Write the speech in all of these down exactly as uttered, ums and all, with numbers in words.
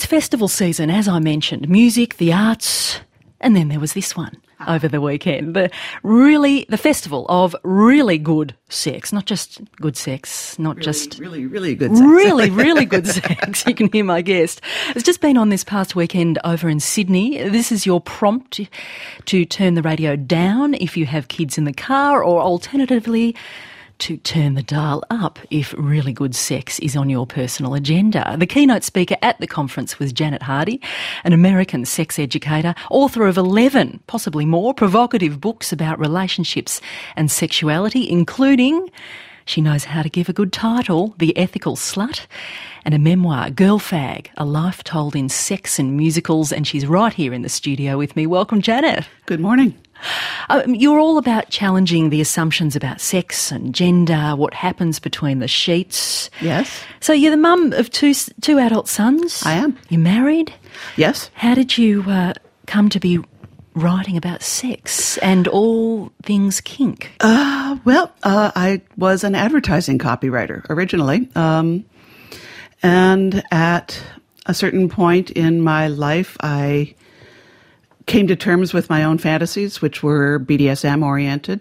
festival season, as I mentioned. Music, the arts, and then there was this one over the weekend. The really, the festival of really good sex, not just good sex, not really, just... Really, really good sex. Really, really good sex. You can hear my guest. It's just been on this past weekend over in Sydney. This is your prompt to turn the radio down if you have kids in the car, or alternatively, to turn the dial up if really good sex is on your personal agenda. The keynote speaker at the conference was Janet Hardy, an American sex educator, author of eleven, possibly more, provocative books about relationships and sexuality, including She Knows How to Give a Good Title, The Ethical Slut, and a memoir, Girl Fag, A Life Told in Sex and Musicals, and she's right here in the studio with me. Welcome, Janet. Good morning. Um, you're all about challenging the assumptions about sex and gender, what happens between the sheets. Yes. So you're the mum of two two adult sons. I am. You're married. Yes. How did you uh, come to be writing about sex and all things kink? Uh, well, uh, I was an advertising copywriter originally, um, and at a certain point in my life, I came to terms with my own fantasies, which were B D S M oriented.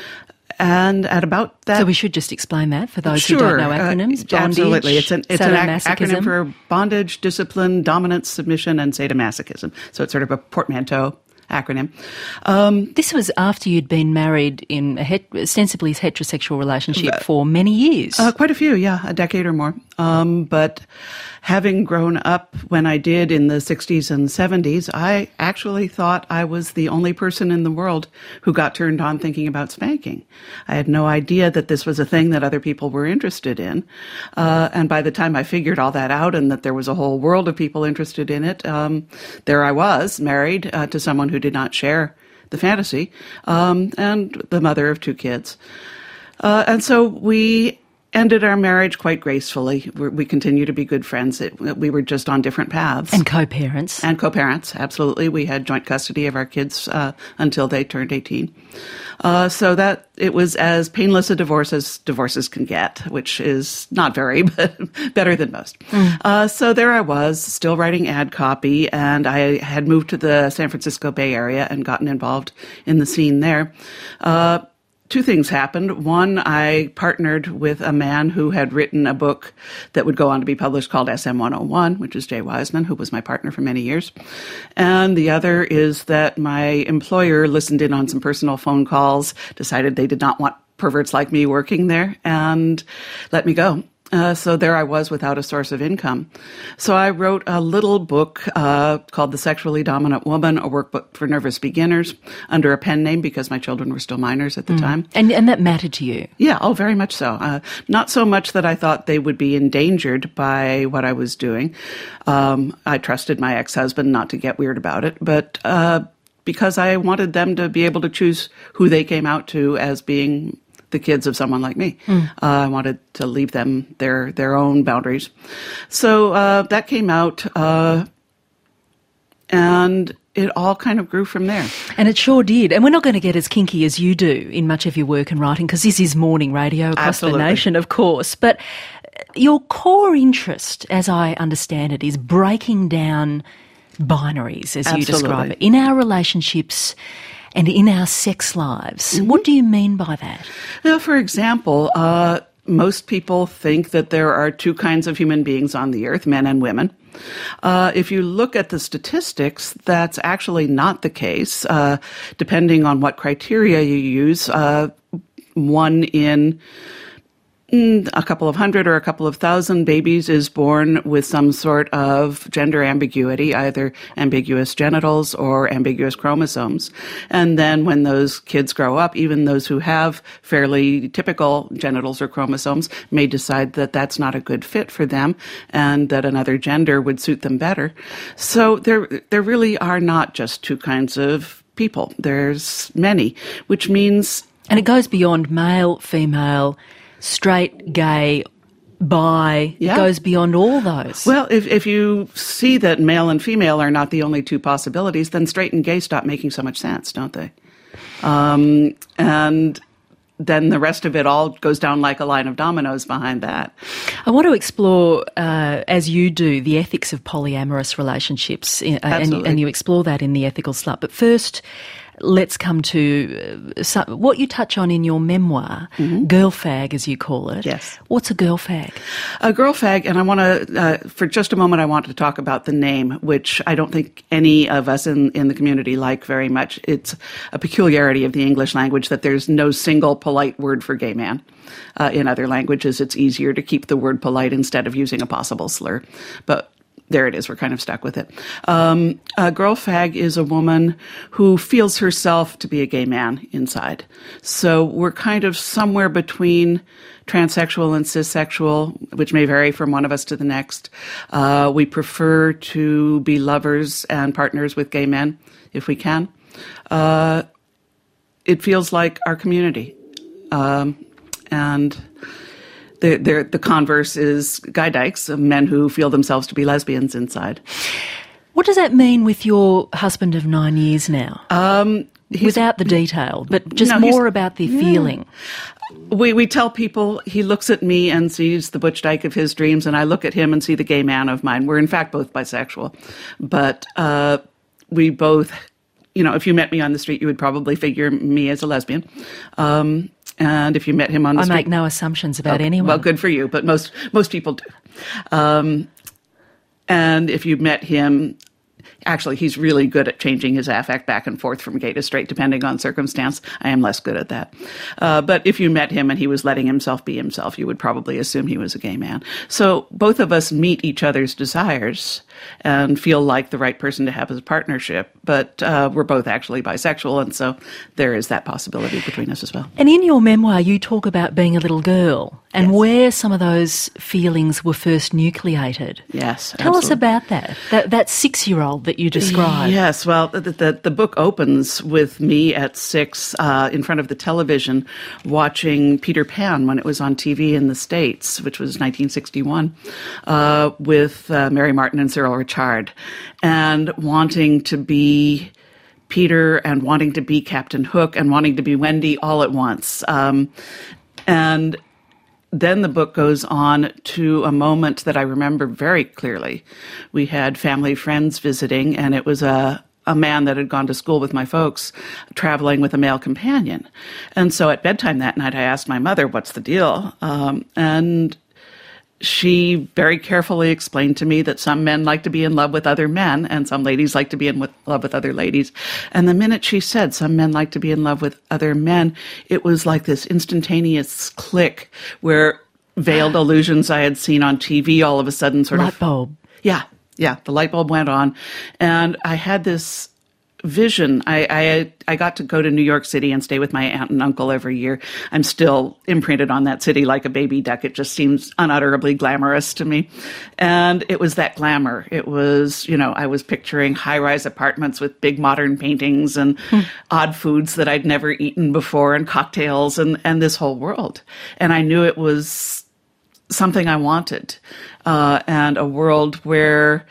And at about that... So we should just explain that for those sure, who don't know acronyms. Uh, bondage, absolutely. It's an, it's an ac- sadomasochism. acronym for bondage, discipline, dominance, submission, and sadomasochism. So it's sort of a portmanteau acronym. Um, this was after you'd been married in a het- ostensibly heterosexual relationship for many years. Uh, quite a few, yeah, a decade or more. Um, but having grown up when I did in the sixties and seventies, I actually thought I was the only person in the world who got turned on thinking about spanking. I had no idea that this was a thing that other people were interested in. Uh, and by the time I figured all that out and that there was a whole world of people interested in it, um, there I was, married uh, to someone who did not share the fantasy, um, and the mother of two kids. Uh, and so we ended our marriage quite gracefully. We're, we continue to be good friends. It, we were just on different paths. And co-parents. And co-parents, absolutely. We had joint custody of our kids uh, until they turned eighteen. Uh, so that it was as painless a divorce as divorces can get, which is not very, but better than most. Mm. Uh, so there I was, still writing ad copy, and I had moved to the San Francisco Bay Area and gotten involved in the scene there. Uh, Two things happened. One, I partnered with a man who had written a book that would go on to be published called S M one oh one, which is Jay Wiseman, who was my partner for many years. And the other is that my employer listened in on some personal phone calls, decided they did not want perverts like me working there, and let me go. Uh, so there I was without a source of income. So I wrote a little book uh, called The Sexually Dominant Woman, a workbook for nervous beginners, under a pen name because my children were still minors at the mm. time. And and that mattered to you? Yeah, oh, very much so. Uh, not so much that I thought they would be endangered by what I was doing. Um, I trusted my ex-husband not to get weird about it, but uh, because I wanted them to be able to choose who they came out to as being the kids of someone like me. Mm. Uh, I wanted to leave them their their own boundaries. So uh, that came out, uh, and it all kind of grew from there. And it sure did. And we're not going to get as kinky as you do in much of your work and writing, because this is morning radio across Absolutely. the nation, of course. But your core interest, as I understand it, is breaking down binaries, as Absolutely. you describe it, in our relationships and in our sex lives. Mm-hmm. What do you mean by that? Well, for example, uh, most people think that there are two kinds of human beings on the earth, men and women. Uh, if you look at the statistics, that's actually not the case. Uh, depending on what criteria you use, uh, one in a couple of hundred or a couple of thousand babies is born with some sort of gender ambiguity, either ambiguous genitals or ambiguous chromosomes. And then when those kids grow up, even those who have fairly typical genitals or chromosomes may decide that that's not a good fit for them and that another gender would suit them better. So there, there really are not just two kinds of people. There's many, which means... And it goes beyond male, female, straight, gay, bi, yeah. It goes beyond all those. Well, if if you see that male and female are not the only two possibilities, then straight and gay stop making so much sense, don't they? Um, and then the rest of it all goes down like a line of dominoes behind that. I want to explore, uh, as you do, the ethics of polyamorous relationships, uh, and, and you explore that in The Ethical Slut. But first, let's come to uh, some, what you touch on in your memoir, mm-hmm. Girl Fag, as you call it. Yes. What's a girl fag? A girl fag, and I want to, uh, for just a moment, I want to talk about the name, which I don't think any of us in, in the community like very much. It's a peculiarity of the English language that there's no single polite word for gay man. Uh, in other languages, it's easier to keep the word polite instead of using a possible slur. But there it is. We're kind of stuck with it. Um, a girl fag is a woman who feels herself to be a gay man inside. So we're kind of somewhere between transsexual and cissexual, which may vary from one of us to the next. Uh, we prefer to be lovers and partners with gay men if we can. Uh, it feels like our community. Um, and The, the, the converse is guy dykes, men who feel themselves to be lesbians inside. What does that mean with your husband of nine years now? Um, Without the detail, but just no, more about the yeah. feeling. We we tell people he looks at me and sees the butch dyke of his dreams, and I look at him and see the gay man of mine. We're in fact both bisexual, but uh, we both, you know, if you met me on the street, you would probably figure me as a lesbian. Um, And if you met him on the I street... I make no assumptions about oh, anyone. Well, good for you, but most most people do. Um, and if you met him... Actually, he's really good at changing his affect back and forth from gay to straight, depending on circumstance. I am less good at that. Uh, but if you met him and he was letting himself be himself, you would probably assume he was a gay man. So both of us meet each other's desires and feel like the right person to have as a partnership. But uh, we're both actually bisexual, and so there is that possibility between us as well. And in your memoir, you talk about being a little girl and yes. where some of those feelings were first nucleated. Yes, Tell absolutely. us about that, that, that six-year-old that you describe. Yes, well, the, the, the book opens with me at six uh, in front of the television watching Peter Pan when it was on T V in the States, which was nineteen sixty-one, uh, with uh, Mary Martin and Cyril Richard, and wanting to be Peter and wanting to be Captain Hook and wanting to be Wendy all at once. Um, and then the book goes on to a moment that I remember very clearly. We had family friends visiting, and it was a, a man that had gone to school with my folks traveling with a male companion. And so at bedtime that night, I asked my mother, what's the deal? Um, and she very carefully explained to me that some men like to be in love with other men and some ladies like to be in with, love with other ladies. And the minute she said some men like to be in love with other men, it was like this instantaneous click where veiled illusions I had seen on T V all of a sudden sort light of... Light bulb. Yeah, yeah, the light bulb went on. And I had this vision. I, I I got to go to New York City and stay with my aunt and uncle every year. I'm still imprinted on that city like a baby duck. It just seems unutterably glamorous to me. And it was that glamour. It was, you know, I was picturing high-rise apartments with big modern paintings and hmm. odd foods that I'd never eaten before and cocktails and, and this whole world. And I knew it was something I wanted, uh, and a world where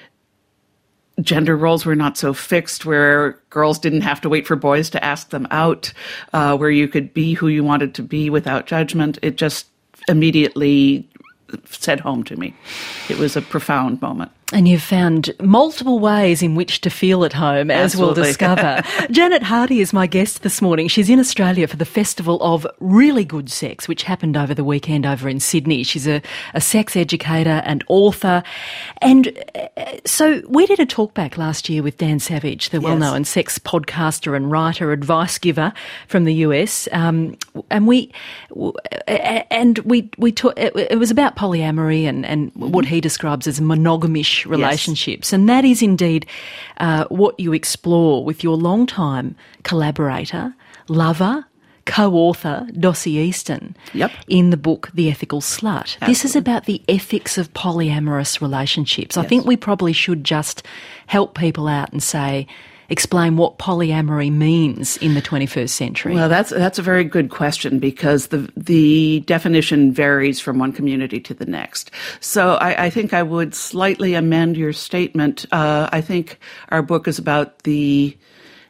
gender roles were not so fixed, where girls didn't have to wait for boys to ask them out, uh, where you could be who you wanted to be without judgment. It just immediately said home to me. It was a profound moment. And you've found multiple ways in which to feel at home, as Absolutely. we'll discover. Janet Hardy is my guest this morning. She's in Australia for the Festival of Really Good Sex, which happened over the weekend over in Sydney. She's a, a sex educator and author. And uh, so we did a talk back last year with Dan Savage, the yes. well-known sex podcaster and writer, advice giver from the U S. Um, and we and we we talk, it, it was about polyamory and, and mm-hmm. what he describes as monogamish relationships. Yes. And that is indeed uh, what you explore with your long-time collaborator, lover, co-author, Dossie Easton, yep. in the book The Ethical Slut. Absolutely. This is about the ethics of polyamorous relationships. Yes. I think we probably should just help people out and say, explain what polyamory means in the twenty-first century. Well, that's that's a very good question, because the the definition varies from one community to the next. So I, I think I would slightly amend your statement. Uh, I think our book is about the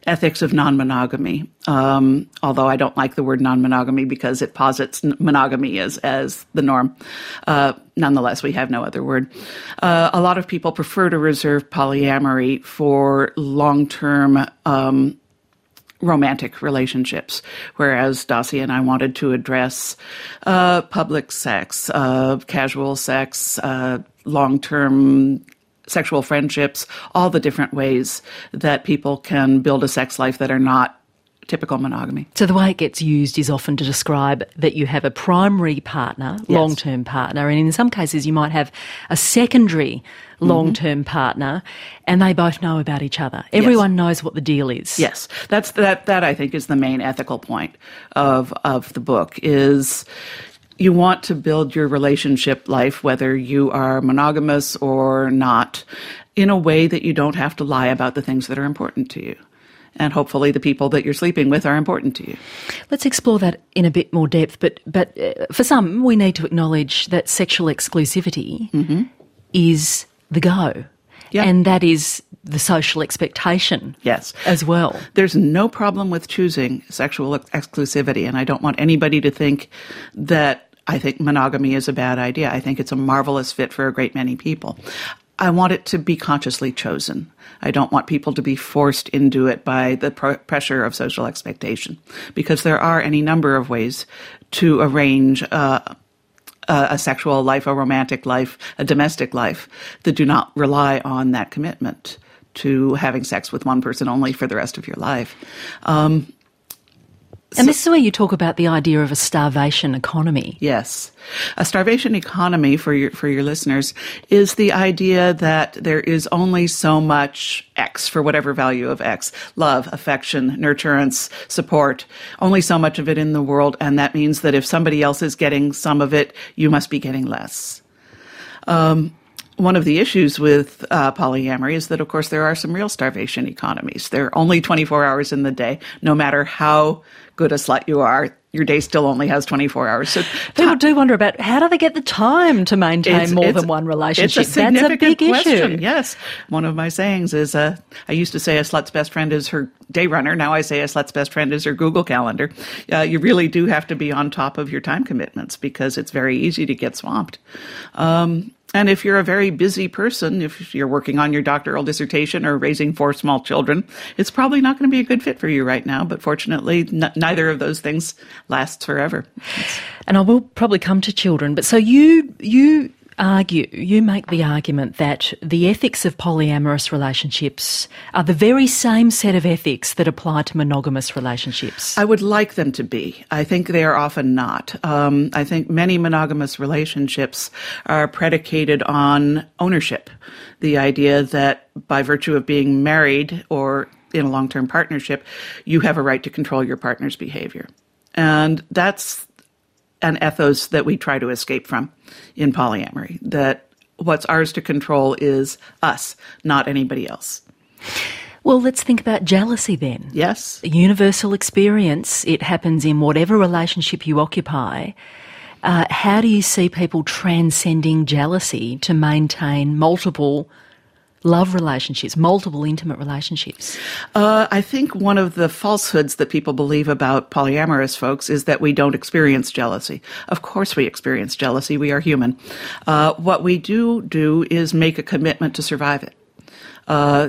ethics of non-monogamy, um, although I don't like the word non-monogamy because it posits monogamy as, as the norm. Uh, nonetheless, we have no other word. Uh, a lot of people prefer to reserve polyamory for long-term um, romantic relationships, whereas Dossie and I wanted to address uh, public sex, uh, casual sex, uh, long-term sexual friendships, all the different ways that people can build a sex life that are not typical monogamy. So the way it gets used is often to describe that you have a primary partner, yes. long-term partner, and in some cases you might have a secondary long-term mm-hmm. partner, and they both know about each other. Everyone yes. knows what the deal is. Yes, that's that. That I think is the main ethical point of of the book is. You want to build your relationship life, whether you are monogamous or not, in a way that you don't have to lie about the things that are important to you. And hopefully the people that you're sleeping with are important to you. Let's explore that in a bit more depth. But but uh, for some, we need to acknowledge that sexual exclusivity mm-hmm. is the go. Yeah. And that is the social expectation yes. as well. There's no problem with choosing sexual ex- exclusivity, and I don't want anybody to think that I think monogamy is a bad idea. I think it's a marvelous fit for a great many people. I want it to be consciously chosen. I don't want people to be forced into it by the pr- pressure of social expectation, because there are any number of ways to arrange uh, a, a sexual life, a romantic life, a domestic life that do not rely on that commitment to having sex with one person only for the rest of your life. Um, And this is where you talk about the idea of a starvation economy. Yes. A starvation economy, for your for your listeners, is the idea that there is only so much X, for whatever value of X, love, affection, nurturance, support, only so much of it in the world, and that means that if somebody else is getting some of it, you must be getting less. Um, One of the issues with uh, polyamory is that, of course, there are some real starvation economies. There are only twenty-four hours in the day. No matter how good a slut you are, your day still only has twenty-four hours. So people do wonder about how do they get the time to maintain it's, more it's, than one relationship. It's a significant That's a big question. issue. Yes. One of my sayings is, uh, I used to say a slut's best friend is her day runner. Now I say a slut's best friend is her Google Calendar. Uh, you really do have to be on top of your time commitments because it's very easy to get swamped. Um, And if you're a very busy person, if you're working on your doctoral dissertation or raising four small children, it's probably not going to be a good fit for you right now. But fortunately, n- neither of those things lasts forever. And I will probably come to children. But so you you argue, you make the argument that the ethics of polyamorous relationships are the very same set of ethics that apply to monogamous relationships. I would like them to be. I think they are often not. Um, I think many monogamous relationships are predicated on ownership. The idea that by virtue of being married or in a long-term partnership, you have a right to control your partner's behavior. And that's an ethos that we try to escape from in polyamory, that what's ours to control is us, not anybody else. Well, let's think about jealousy then. Yes. A universal experience. It happens in whatever relationship you occupy. Uh, how do you see people transcending jealousy to maintain multiple love relationships, multiple intimate relationships? Uh, I think one of the falsehoods that people believe about polyamorous folks is that we don't experience jealousy. Of course we experience jealousy. We are human. Uh, what we do do is make a commitment to survive it. Uh,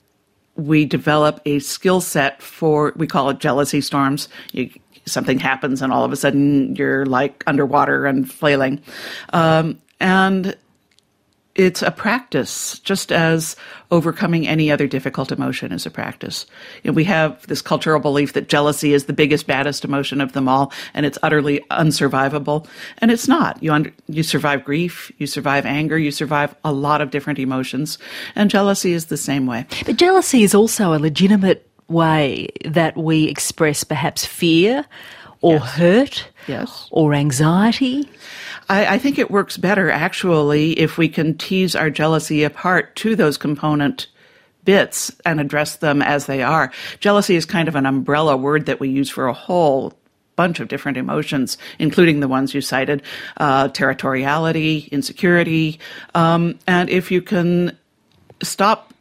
we develop a skill set for, we call it jealousy storms. You, something happens and all of a sudden you're like underwater and flailing. Um, and It's a practice, just as overcoming any other difficult emotion is a practice. You know, we have this cultural belief that jealousy is the biggest, baddest emotion of them all, and it's utterly unsurvivable. And it's not. You under, you survive grief, you survive anger, you survive a lot of different emotions, and jealousy is the same way. But jealousy is also a legitimate way that we express perhaps fear or yes. hurt yes. or anxiety. I, I think it works better, actually, if we can tease our jealousy apart to those component bits and address them as they are. Jealousy is kind of an umbrella word that we use for a whole bunch of different emotions, including the ones you cited, uh, territoriality, insecurity. Um, and if you can stop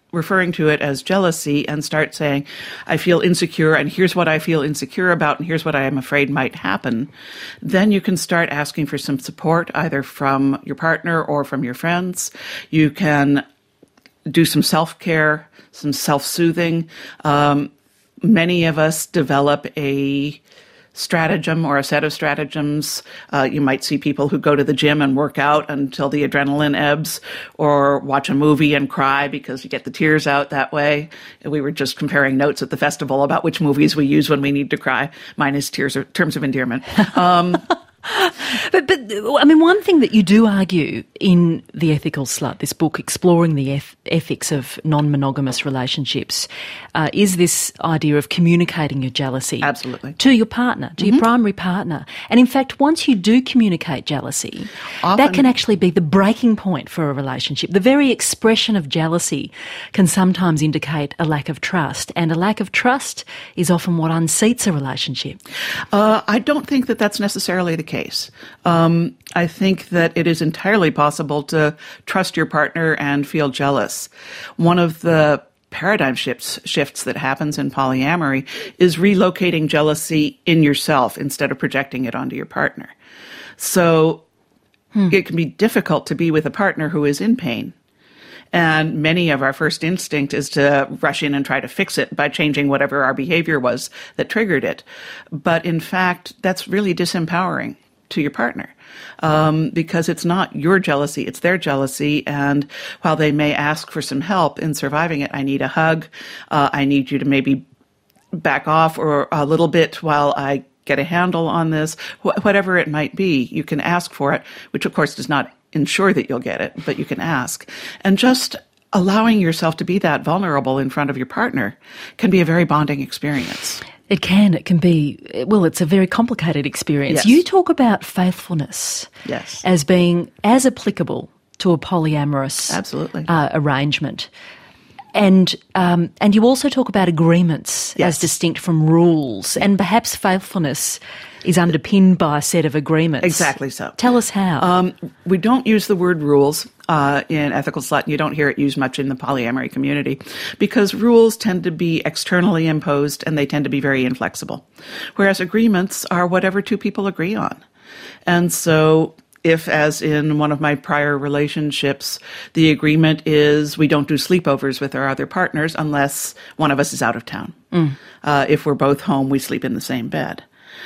referring to it as jealousy and start saying, I feel insecure, and here's what I feel insecure about, and here's what I am afraid might happen, then you can start asking for some support, either from your partner or from your friends. You can do some self-care, some self-soothing. Um, many of us develop a stratagem or a set of stratagems. Uh, you might see people who go to the gym and work out until the adrenaline ebbs, or watch a movie and cry because you get the tears out that way. We were just comparing notes at the festival about which movies we use when we need to cry. Mine is Tears or Terms of Endearment. Um, But, but, I mean, one thing that you do argue in The Ethical Slut, this book exploring the eth- ethics of non-monogamous relationships, uh, is this idea of communicating your jealousy. Absolutely. To your partner, to mm-hmm. your primary partner. And in fact, once you do communicate jealousy, Often, that can actually be the breaking point for a relationship. The very expression of jealousy can sometimes indicate a lack of trust, and a lack of trust is often what unseats a relationship. Uh, I don't think that that's necessarily the case. Case. Um, I think that it is entirely possible to trust your partner and feel jealous. One of the paradigm shifts shifts that happens in polyamory is relocating jealousy in yourself instead of projecting it onto your partner. So hmm. it can be difficult to be with a partner who is in pain. And many of our first instinct is to rush in and try to fix it by changing whatever our behavior was that triggered it. But in fact, that's really disempowering to your partner, um, because it's not your jealousy, it's their jealousy. And while they may ask for some help in surviving it, I need a hug, uh, I need you to maybe back off or a little bit while I get a handle on this, wh- whatever it might be, you can ask for it, which of course does not ensure that you'll get it, but you can ask. And just allowing yourself to be that vulnerable in front of your partner can be a very bonding experience. It can. It can be, well, it's a very complicated experience. Yes. You talk about faithfulness yes. as being as applicable to a polyamorous Absolutely. Uh, arrangement. And um, and you also talk about agreements yes. as distinct from rules, and perhaps faithfulness is underpinned by a set of agreements. Exactly so. Tell us how. Um, we don't use the word rules uh, in Ethical Slut, and you don't hear it used much in the polyamory community, because rules tend to be externally imposed and they tend to be very inflexible, whereas agreements are whatever two people agree on. And so if, as in one of my prior relationships, the agreement is we don't do sleepovers with our other partners unless one of us is out of town. Mm. Uh, if we're both home, we sleep in the same bed.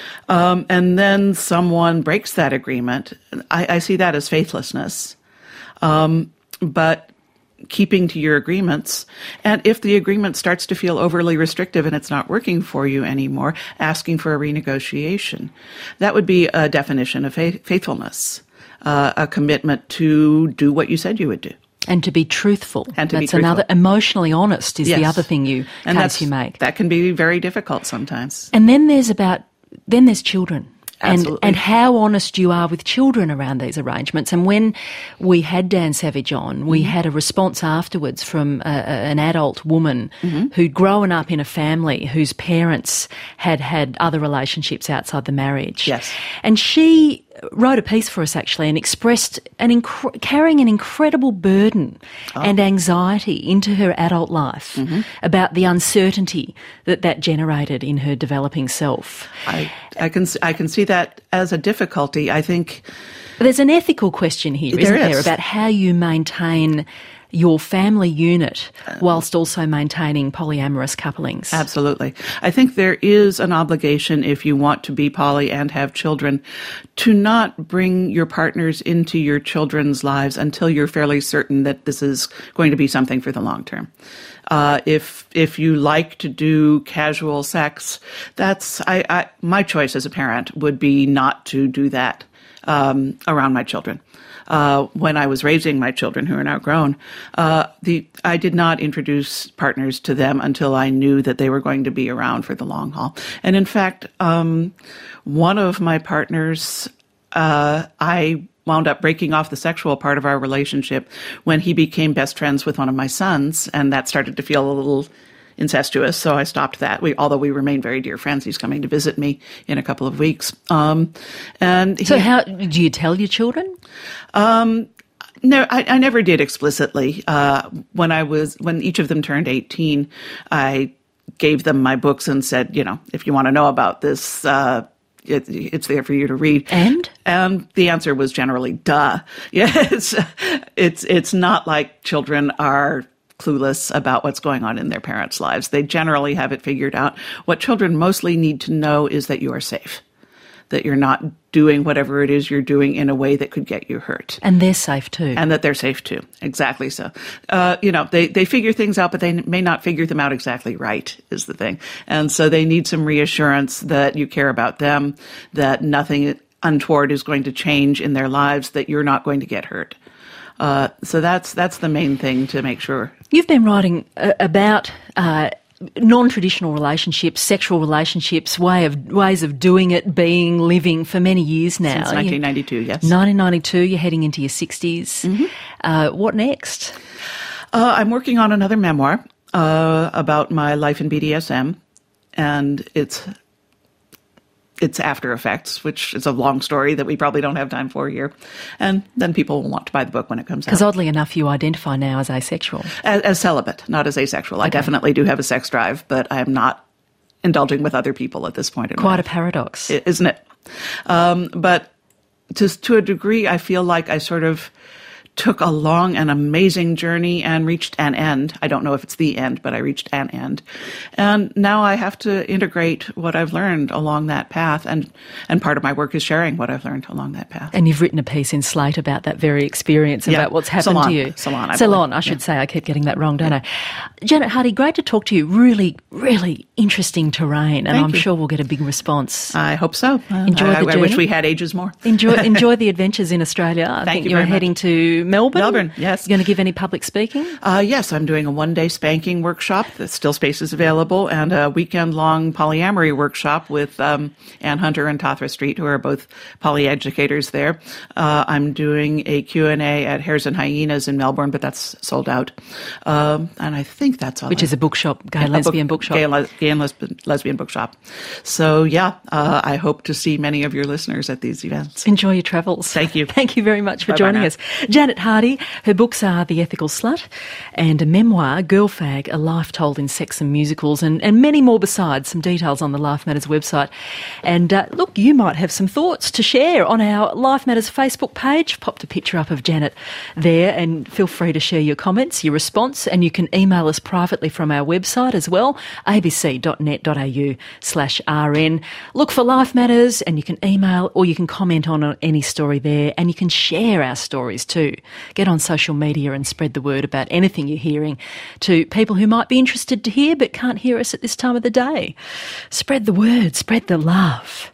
Um, and then someone breaks that agreement. I, I see that as faithlessness. Um, but keeping to your agreements, and if the agreement starts to feel overly restrictive and it's not working for you anymore, asking for a renegotiation. That would be a definition of faith- faithfulness, uh, a commitment to do what you said you would do. And to be truthful. And to that's be truthful. Another, emotionally honest is yes. the other thing you and case you make. That can be very difficult sometimes. And then there's about then there's children. Absolutely. And, and how honest you are with children around these arrangements. And when we had Dan Savage on, we mm-hmm. had a response afterwards from a, a, an adult woman mm-hmm. who'd grown up in a family whose parents had had other relationships outside the marriage. Yes. And she wrote a piece for us actually and expressed an inc- carrying an incredible burden oh. and anxiety into her adult life mm-hmm. about the uncertainty that that generated in her developing self. I, I can I can see that as a difficulty. I think there's an ethical question here, there isn't is. there, about how you maintain your family unit whilst also maintaining polyamorous couplings. Absolutely. I think there is an obligation, if you want to be poly and have children, to not bring your partners into your children's lives until you're fairly certain that this is going to be something for the long term. Uh, if if you like to do casual sex, that's I, I my choice as a parent would be not to do that um, around my children. Uh, when I was raising my children who are now grown, uh, the I did not introduce partners to them until I knew that they were going to be around for the long haul. And in fact, um, one of my partners, uh, I wound up breaking off the sexual part of our relationship when he became best friends with one of my sons, and that started to feel a little incestuous, so I stopped that. We, although we remain very dear friends, he's coming to visit me in a couple of weeks. Um, and so, he, how do you tell your children? Um, No, I, I never did explicitly. Uh, when I was, when each of them turned eighteen, I gave them my books and said, you know, if you want to know about this, uh, it, it's there for you to read. And? And the answer was generally, duh. Yeah, it's, it's, it's not like children are clueless about what's going on in their parents' lives. They generally have it figured out. What children mostly need to know is that you are safe, that you're not doing whatever it is you're doing in a way that could get you hurt. And they're safe too. And that they're safe too. Exactly so. Uh, you know, they, they figure things out, but they may not figure them out exactly right, is the thing. And so they need some reassurance that you care about them, that nothing untoward is going to change in their lives, that you're not going to get hurt. Uh, so that's that's the main thing to make sure. You've been writing uh, about uh, non-traditional relationships, sexual relationships, way of ways of doing it, being, living for many years now. Since nineteen ninety-two, yes. nineteen ninety-two, you're heading into your sixties. Mm-hmm. Uh, what next? Uh, I'm working on another memoir uh, about my life in B D S M, and it's its after effects, which is a long story that we probably don't have time for here. And then people will want to buy the book when it comes out. Because oddly enough, you identify now as asexual. As, as celibate, not as asexual. Okay. I definitely do have a sex drive, but I am not indulging with other people at this point in Quite life. a paradox. Isn't it? Um, but to, to a degree, I feel like I sort of took a long and amazing journey and reached an end. I don't know if it's the end, but I reached an end. And now I have to integrate what I've learned along that path. And, and part of my work is sharing what I've learned along that path. And you've written a piece in Slate about that very experience, about yeah. what's happened Salon. to you. Salon, I Salon, believe. I should yeah. say. I keep getting that wrong, don't yeah. I? Janet Hardy, great to talk to you. Really, really interesting terrain. And Thank I'm you. sure we'll get a big response. I hope so. Enjoy I, the I journey. wish we had ages more. Enjoy, enjoy the adventures in Australia. I Thank think you you're very heading much. to Melbourne. Melbourne, yes. You're going to give any public speaking? Uh, yes, I'm doing a one-day spanking workshop. The still space is available, and a weekend-long polyamory workshop with um, Ann Hunter and Tathra Street, who are both polyeducators there. Uh, I'm doing a Q and A at Hares and Hyenas in Melbourne, but that's sold out. Um, and I think that's all. Which I, is a bookshop, gay a lesbian book, bookshop. Gay, le- gay and lesbian, lesbian bookshop. So, yeah, uh, I hope to see many of your listeners at these events. Enjoy your travels. Thank you. Thank you very much for Bye-bye joining now. us. Janet Hardy, her books are The Ethical Slut and a memoir, Girl Fag, A Life Told in Sex and Musicals, and, and many more besides. Some details on the Life Matters website. And uh, look, you might have some thoughts to share on our Life Matters Facebook page. Popped a picture up of Janet there, and feel free to share your comments, your response, and you can email us privately from our website as well, abc.net.au slash rn. Look for Life Matters, and you can email or you can comment on any story there, and you can share our stories too. Get on social media and spread the word about anything you're hearing to people who might be interested to hear but can't hear us at this time of the day. Spread the word, spread the love.